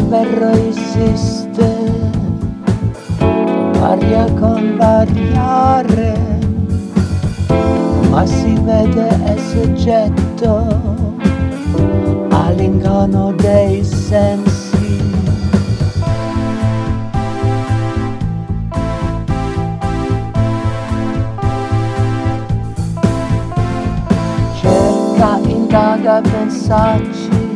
libero esiste, varia con variare, ma si vede è soggetto all'inganno dei sensi. Cerca, indaga, pensarci,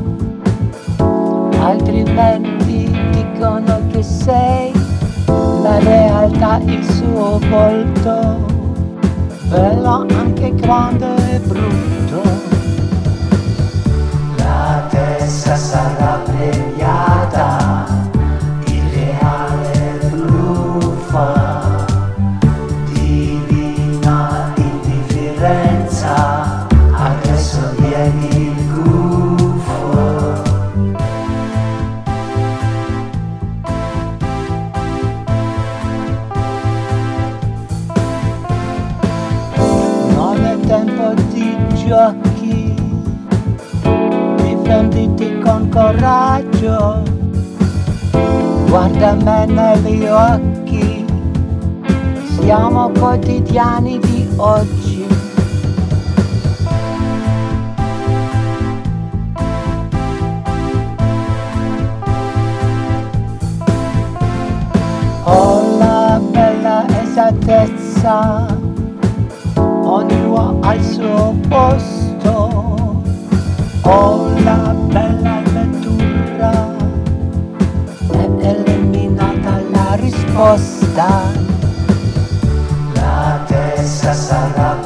altrimenti dicono che sei la realtà, il suo volto, bello anche quando è brutto. La testa sarà premiata, ideale bluffa, divina indifferenza, adesso vieni il gufo. Non è tempo di giochi, difenditi con coraggio, guarda me negli occhi, siamo quotidiani di oggi. Ho la bella esattezza, ognuno al suo posto, ho la bella lettura, è eliminata la risposta, la testa sarà